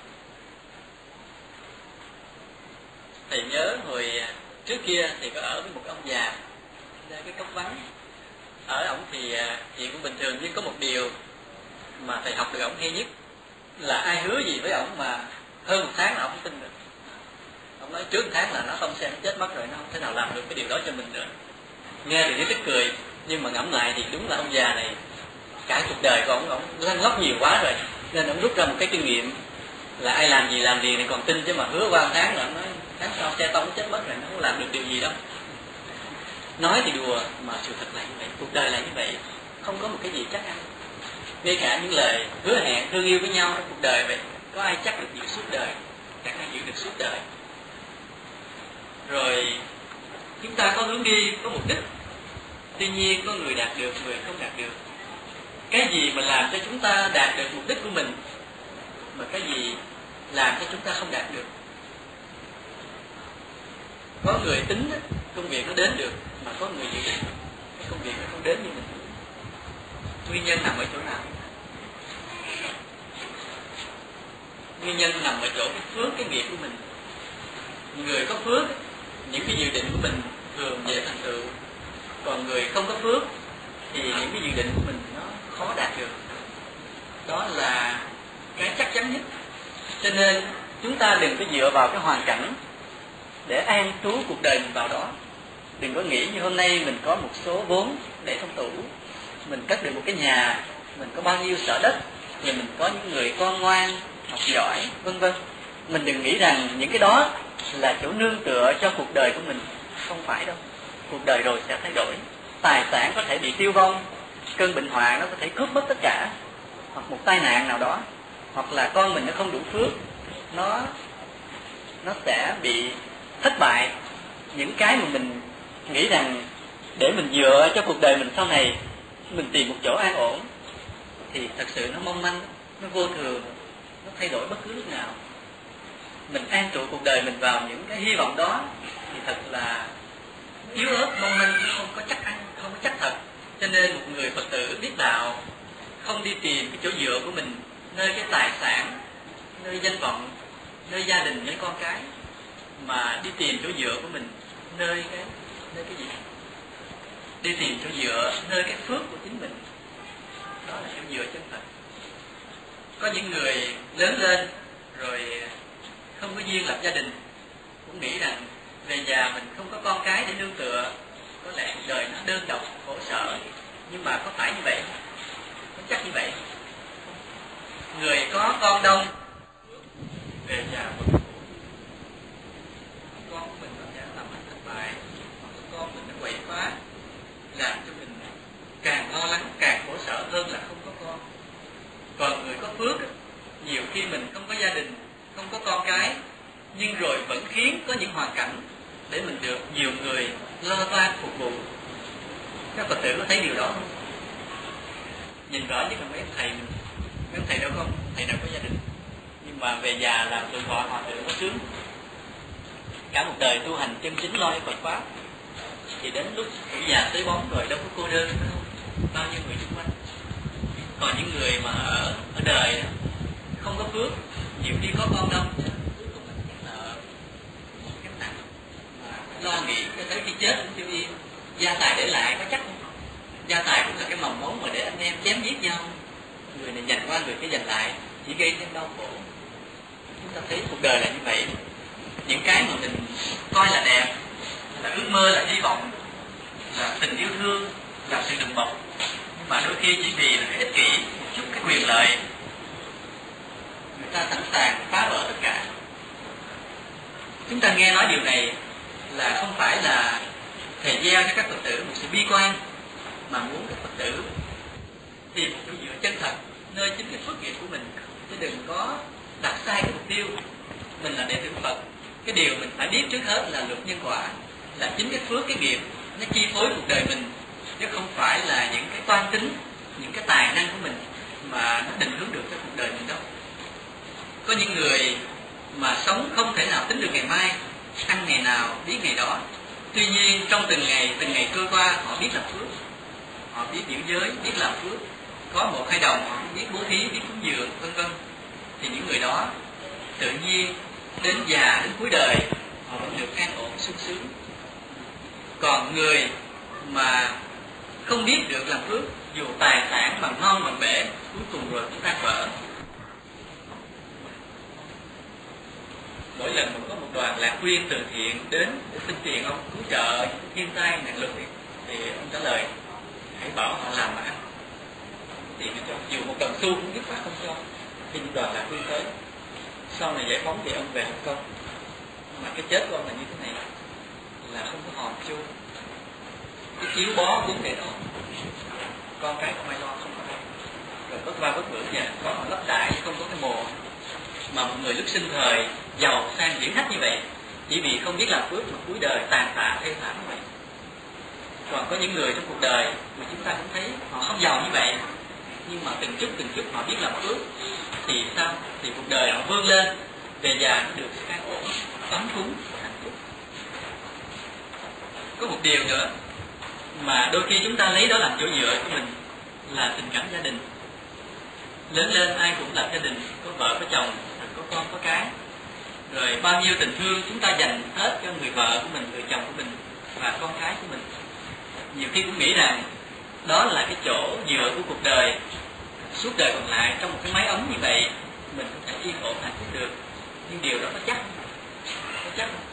Thầy nhớ hồi trước kia thì có ở với một ông già ra cái cốc vắng. Ở ổng thì chuyện cũng bình thường, nhưng có một điều mà thầy học được ổng hay nhất là ai hứa gì với ổng mà hơn một tháng là ổng không tin được. Ổng nói trước một tháng là nó không xe nó chết mất rồi, nó không thể nào làm được cái điều đó cho mình nữa. Nghe thì thấy tức cười, nhưng mà ngẫm lại thì đúng là ông già này cả cuộc đời của ổng ổng lăn lóc nhiều quá rồi, nên ổng rút ra một cái kinh nghiệm là ai làm gì làm gì này còn tin, chứ mà hứa qua một tháng là ổng nói tháng sau xe tông nó chết mất rồi, nó không làm được điều gì đâu. Nói thì đùa mà sự thật là như vậy, cuộc đời là như vậy, không có một cái gì chắc ăn. Ngay cả những lời hứa hẹn thương yêu với nhau trong cuộc đời vậy, có ai chắc được giữ suốt đời? Chẳng ai giữ được suốt đời. Rồi chúng ta có hướng đi, có mục đích, tuy nhiên có người đạt được, người không đạt được. Cái gì mà làm cho chúng ta đạt được mục đích của mình, mà cái gì làm cho chúng ta không đạt được? Có người tính công việc nó đến được, mà có người dự định cái công việc nó không đến như mình. Nguyên nhân nằm ở chỗ nào? Nguyên nhân nằm ở chỗ cái phước, cái nghiệp của mình. Người có phước, những cái dự định của mình thường dễ thành tựu. Còn người không có phước thì những cái dự định của mình nó khó đạt được. Đó là cái chắc chắn nhất. Cho nên chúng ta đừng có dựa vào cái hoàn cảnh để an trú cuộc đời mình vào đó. Đừng có nghĩ như hôm nay mình có một số vốn để trong tủ, mình cất được một cái nhà, mình có bao nhiêu sở đất, và mình có những người con ngoan, học giỏi, vân vân. Mình đừng nghĩ rằng những cái đó là chỗ nương tựa cho cuộc đời của mình. Không phải đâu. Cuộc đời rồi sẽ thay đổi. Tài sản có thể bị tiêu vong, cơn bệnh hoạn nó có thể cướp mất tất cả, hoặc một tai nạn nào đó, hoặc là con mình nó không đủ phước, nó nó sẽ bị thất bại. Những cái mà mình nghĩ rằng để mình dựa cho cuộc đời mình sau này, mình tìm một chỗ an ổn, thì thật sự nó mong manh, nó vô thường, nó thay đổi bất cứ lúc nào. Mình an trụ cuộc đời mình vào những cái hy vọng đó thì thật là yếu ớt, mong manh, không có chắc ăn, không có chắc thật. Cho nên một người Phật tử biết đạo không đi tìm cái chỗ dựa của mình nơi cái tài sản, nơi danh vọng, nơi gia đình, nơi con cái, mà đi tìm chỗ dựa của mình nơi cái nơi cái gì? Đi tìm chỗ dựa nơi cái phước của chính mình. Đó là chỗ dựa chân thật. Có những người lớn lên rồi không có duyên lập gia đình, cũng nghĩ rằng về già mình không có con cái để nương tựa, có lẽ cuộc đời nó đơn độc, khổ sở. Nhưng mà có phải như vậy không? Không chắc như vậy. Người có con đông về già vẫn con của mình có thể làm ăn thất bại, hoặc là con mình nó quậy phá, làm cho mình càng lo lắng, càng khổ sở hơn là không có con. Còn người có phước, nhiều khi mình không có gia đình, không có con cái, nhưng rồi vẫn khiến có những hoàn cảnh để mình được nhiều người lo toan phục vụ. Các Phật tử có thấy điều đó không? Nhìn rõ nhất là mấy ông thầy mình. Mấy ông thầy đâu không? Thầy nào có gia đình, nhưng mà về già làm tự họ họ tự có sướng. Cả một đời tu hành chân chính lo cho Phật pháp, thì đến lúc tuổi già tới bóng rồi đâu có cô đơn nữa không? Bao nhiêu người xung quanh. Còn những người mà ở, ở đời không có phước, nhiều khi có con đông, cuối cùng là cái nợ, cái nặng, lo nghĩ cho tới khi chết cũng chưa yên. Gia tài để lại có chắc không? Gia tài cũng là cái mầm mống mà để anh em chém giết nhau. người này dành qua người kia dành lại, chỉ gây thêm đau khổ. Chúng ta thấy cuộc đời là như vậy. Những cái mà mình coi là đẹp, là ước mơ, là hy vọng, là tình yêu thương, là sự đùm bọc, nhưng mà đôi khi chỉ vì là cái ích kỷ, một chút cái quyền lợi, người ta sẵn sàng phá vỡ tất cả. Chúng ta nghe nói điều này là không phải là thầy gieo cho các Phật tử một sự bi quan, mà muốn các Phật tử tìm một chỗ dựa chân thật nơi chính cái phước nghiệp của mình, chứ đừng có đặt sai cái mục tiêu. Mình là đệ tử Phật, cái điều mình phải biết trước hết là luật nhân quả, là chính cái phước, cái nghiệp nó chi phối cuộc đời mình, chứ không phải là những cái toan tính, những cái tài năng của mình mà nó định hướng được cho cuộc đời mình đâu. Có những người mà sống không thể nào tính được ngày mai, ăn ngày nào biết ngày đó. Tuy nhiên trong từng ngày từng ngày trôi qua, họ biết làm phước, họ biết giữ giới, biết làm phước, có một hai đồng họ biết bố thí, biết cúng dường, vân vân. Thì những người đó tự nhiên đến già, đến cuối đời họ vẫn được an ổn sung sướng. Còn người mà không biết được làm phước, dù tài sản bằng non bằng bể, cuối cùng rồi cũng tan vỡ. Mỗi lần mà có một đoàn lạc quyên từ thiện đến để xin tiền ông cứu trợ thiên tai nạn lực, thì ông trả lời hãy bảo họ làm mà ăn, tiền cho, dù một đồng xu cũng dứt khoát không cho. Khi những đoàn lạc quyên tới, sau này giải phóng thì ông về Hồng Kông, mà cái chết của ông là như thế này, là không có hòm chu, cái chiếu bó cũng để đó, con cái không ai lo, không có ai, rồi vất va vất vưởng nhà có họ lấp đại không có cái mồ. Mà một người lúc sinh thời giàu sang hiển hách như vậy, chỉ vì không biết làm phước mà cuối đời tàn tạ thê thảm như vậy. Còn có những người trong cuộc đời mà chúng ta cũng thấy họ không giàu như vậy, nhưng mà từng chút từng chút họ biết làm phước, thì sao? Thì cuộc đời họ vươn lên, về già nó được an ổn, ấm cúng, hạnh phúc. Có một điều nữa mà đôi khi chúng ta lấy đó làm chỗ dựa của mình là tình cảm gia đình. Lớn lên ai cũng lập gia đình, có vợ có chồng, có con có cái, rồi bao nhiêu tình thương chúng ta dành hết cho người vợ của mình, người chồng của mình và con cái của mình. Nhiều khi cũng nghĩ rằng đó là cái chỗ dựa của cuộc đời, suốt đời còn lại trong một cái mái ấm như vậy mình có thể yên ổn hạnh phúc được. Nhưng điều đó có chắc không? Có chắc không?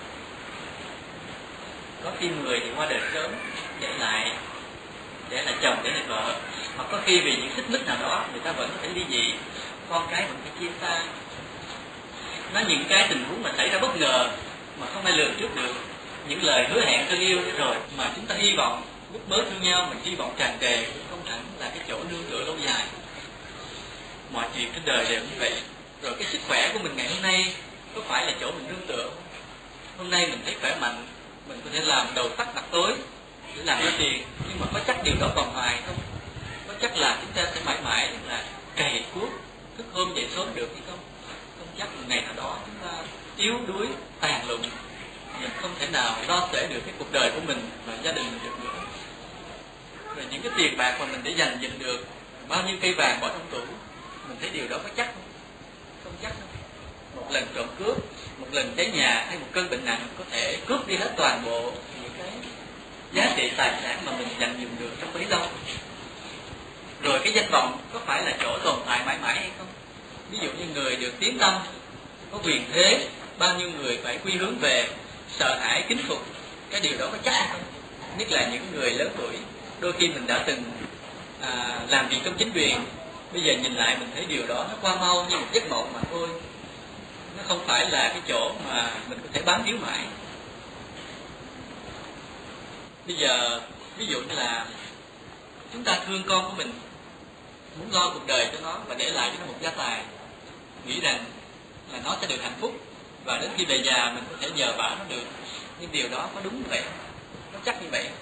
Có khi người thì qua đời sớm, để lại để lại chồng, để lại vợ, hoặc có khi vì những xích mích nào đó người ta vẫn có thể ly dị, con cái vẫn phải chia xa. Nó những cái tình huống mà xảy ra bất ngờ mà không ai lường trước được. Những lời hứa hẹn thương yêu rồi mà chúng ta hy vọng lúc mới thương nhau mình hy vọng tràn trề, cũng không hẳn là cái chỗ nương tựa lâu dài. Mọi chuyện trên đời đều như vậy. Rồi cái sức khỏe của mình ngày hôm nay có phải là chỗ mình nương tựa không? Hôm nay mình thấy khỏe mạnh, mình có thể làm đầu tắt mặt tối để làm ra tiền, nhưng mà có chắc điều đó còn hoài không? Có chắc là chúng ta sẽ mãi mãi là cày cuốc, thức hôm dậy sớm được hay không? Không chắc một ngày nào đó chúng ta yếu đuối, tàn lụng, mình không thể nào lo sẽ được cái cuộc đời của mình và gia đình mình được nữa. Rồi những cái tiền bạc mà mình để dành dụm được, bao nhiêu cây vàng bỏ trong tủ, mình thấy điều đó có chắc không? Không chắc đâu. Một lần trộm cướp, một lần cháy nhà hay một cơn bệnh nặng có thể cướp đi hết toàn bộ những cái giá trị tài sản mà mình dành dụm được trong bấy lâu. Rồi cái danh vọng có phải là chỗ tồn tại mãi mãi hay không? Ví dụ như người được tiếng tăm, có quyền thế, bao nhiêu người phải quy hướng về, sợ hãi, kính phục, cái điều đó có chắc hay không? Nhất là những người lớn tuổi, đôi khi mình đã từng à, làm việc trong chính quyền, bây giờ nhìn lại mình thấy điều đó nó qua mau như một giấc mộng mà thôi. Nó không phải là cái chỗ mà mình có thể bám víu mãi. Bây giờ ví dụ như là chúng ta thương con của mình, muốn lo cuộc đời cho nó và để lại cho nó một gia tài, nghĩ rằng là nó sẽ được hạnh phúc và đến khi về già mình có thể nhờ vả nó được. Nhưng điều đó có đúng như vậy? Có chắc như vậy?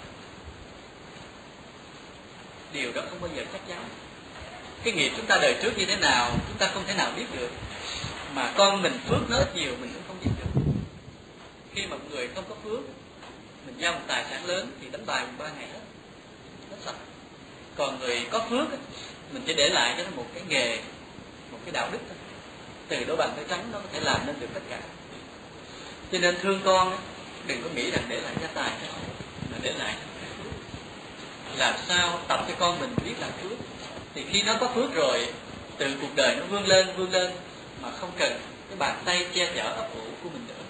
Điều đó không bao giờ chắc chắn. Cái nghiệp chúng ta đời trước như thế nào chúng ta không thể nào biết được, mà con mình phước nó ít nhiều mình cũng không biết được. Khi mà một người không có phước, mình giao một tài sản lớn thì đánh bài ba ngày hết, hết sạch. Còn người có phước, mình chỉ để lại cho nó một cái nghề, một cái đạo đức thôi. Từ đôi bàn tay trắng nó có thể làm nên được tất cả. Cho nên thương con, đừng có nghĩ rằng để lại gia tài cho họ, mà để lại cái phước. Làm sao tập cho con mình biết làm phước, thì khi nó có phước rồi tự cuộc đời nó vươn lên vươn lên mà không cần cái bàn tay che chở ấp ủ của mình nữa,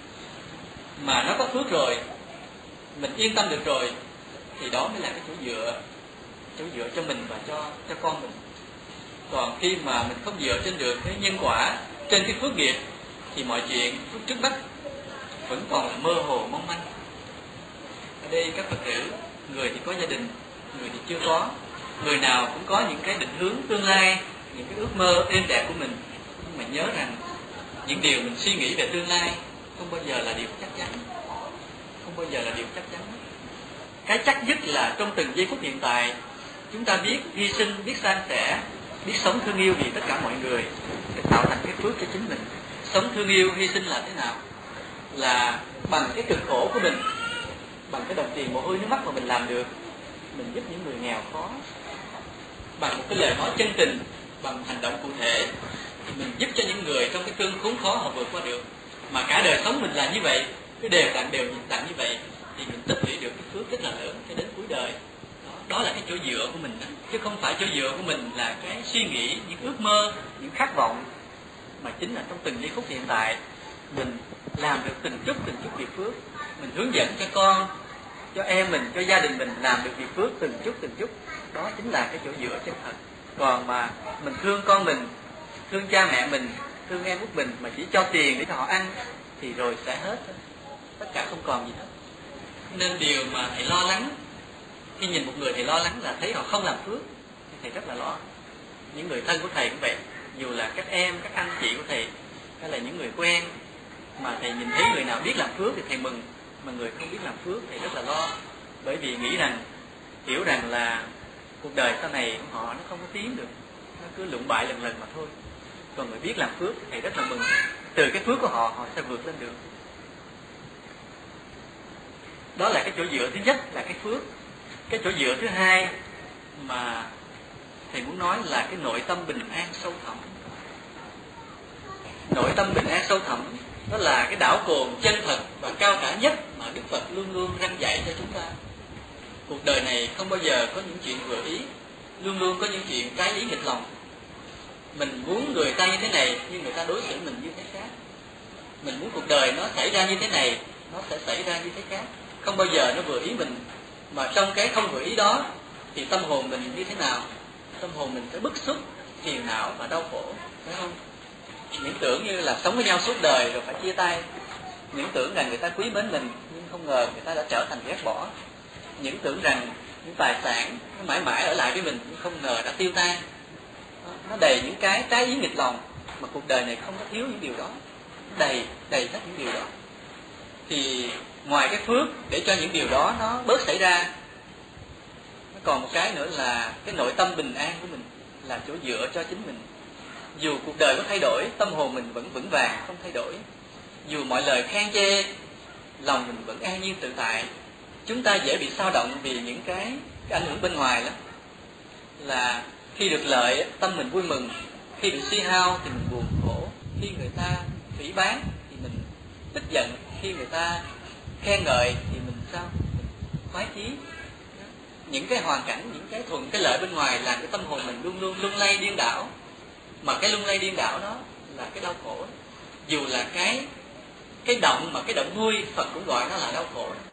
mà nó có phước rồi, mình yên tâm được rồi, thì đó mới là cái chỗ dựa, chỗ dựa cho mình và cho cho con mình. Còn khi mà mình không dựa trên được cái nhân quả, trên cái phước nghiệp, thì mọi chuyện phước trước mắt vẫn còn là mơ hồ mong manh. Ở đây các Phật tử, người thì có gia đình, người thì chưa có, người nào cũng có những cái định hướng tương lai, những cái ước mơ êm đẹp của mình, nhưng mà nhớ rằng những điều mình suy nghĩ về tương lai không bao giờ là điều chắc chắn, không bao giờ là điều chắc chắn. Cái chắc nhất là trong từng giây phút hiện tại, chúng ta biết hy sinh, biết san sẻ, biết sống thương yêu vì tất cả mọi người để tạo thành cái phước cho chính mình. Sống thương yêu, hy sinh là thế nào? Là bằng cái cực khổ của mình, bằng cái đồng tiền mồ hôi nước mắt mà mình làm được, mình giúp những người nghèo khó. Bằng một cái lời nói chân tình, bằng hành động cụ thể, mình giúp cho những người trong cái cơn khốn khó họ vượt qua được. Mà cả đời sống mình làm như vậy, cái đều đặn đều đặn như vậy, thì mình tích lũy được cái phước rất là lớn cho đến cuối đời. Đó, đó là cái chỗ dựa của mình đó. Chứ không phải chỗ dựa của mình là cái suy nghĩ, những ước mơ, những khát vọng, mà chính là trong từng giây phút hiện tại mình làm được từng chút từng chút việc phước, mình hướng dẫn cho con, cho em mình, cho gia đình mình làm được việc phước từng chút từng chút. Đó chính là cái chỗ dựa chân thật. Còn mà mình thương con mình, thương cha mẹ mình, thương em út mình mà chỉ cho tiền để cho họ ăn thì rồi sẽ hết, tất cả không còn gì hết. Nên điều mà thầy lo lắng khi nhìn một người thầy lo lắng là thấy họ không làm phước, thì thầy rất là lo. Những người thân của thầy cũng vậy, dù là các em, các anh chị của thầy hay là những người quen, mà thầy nhìn thấy người nào biết làm phước thì thầy mừng, mà người không biết làm phước thầy rất là lo. Bởi vì nghĩ rằng, hiểu rằng là cuộc đời sau này họ nó không có tiến được, nó cứ lụng bại lần lần mà thôi. Còn người biết làm phước thì thầy rất là mừng, từ cái phước của họ họ sẽ vượt lên được. Đó là cái chỗ dựa thứ nhất, là cái phước. Cái chỗ dựa thứ hai mà thầy muốn nói là cái nội tâm bình an sâu thẳm. Nội tâm bình an sâu thẳm đó là cái đảo cồn chân thật và cao cả nhất mà Đức Phật luôn luôn răn dạy cho chúng ta. Cuộc đời này không bao giờ có những chuyện vừa ý, luôn luôn có những chuyện trái ý nghịch lòng. Mình muốn người ta như thế này nhưng người ta đối xử mình như thế khác. Mình muốn cuộc đời nó xảy ra như thế này, nó sẽ xảy ra như thế khác. Không bao giờ nó vừa ý mình. Mà trong cái không vừa ý đó thì tâm hồn mình như thế nào? Tâm hồn mình sẽ bức xúc, phiền não và đau khổ, phải không? Những tưởng như là sống với nhau suốt đời rồi phải chia tay. Những tưởng rằng người ta quý mến mình nhưng không ngờ người ta đã trở thành ghét bỏ. Những tưởng rằng những tài sản nó mãi mãi ở lại với mình nhưng không ngờ đã tiêu tan. Nó đầy những cái trái ý nghịch lòng, mà cuộc đời này không có thiếu những điều đó, đầy đầy hết những điều đó. Thì ngoài cái phước để cho những điều đó nó bớt xảy ra, nó còn một cái nữa là cái nội tâm bình an của mình, là chỗ dựa cho chính mình. Dù cuộc đời có thay đổi, tâm hồn mình vẫn vững vàng không thay đổi. Dù mọi lời khen chê, lòng mình vẫn an nhiên tự tại. Chúng ta dễ bị xao động vì những cái, cái ảnh hưởng bên ngoài lắm. Là khi được lợi, tâm mình vui mừng. Khi bị suy hao thì mình buồn khổ. Khi người ta phỉ báng thì mình tức giận. Khi người ta khen ngợi thì mình sao? Mình khoái chí. Những cái hoàn cảnh, những cái thuận, cái lợi bên ngoài làm cái tâm hồn mình luôn luôn lung lay điên đảo. Mà cái lung lay điên đảo đó là cái đau khổ. Dù là cái cái động mà cái động vui, Phật cũng gọi nó là đau khổ.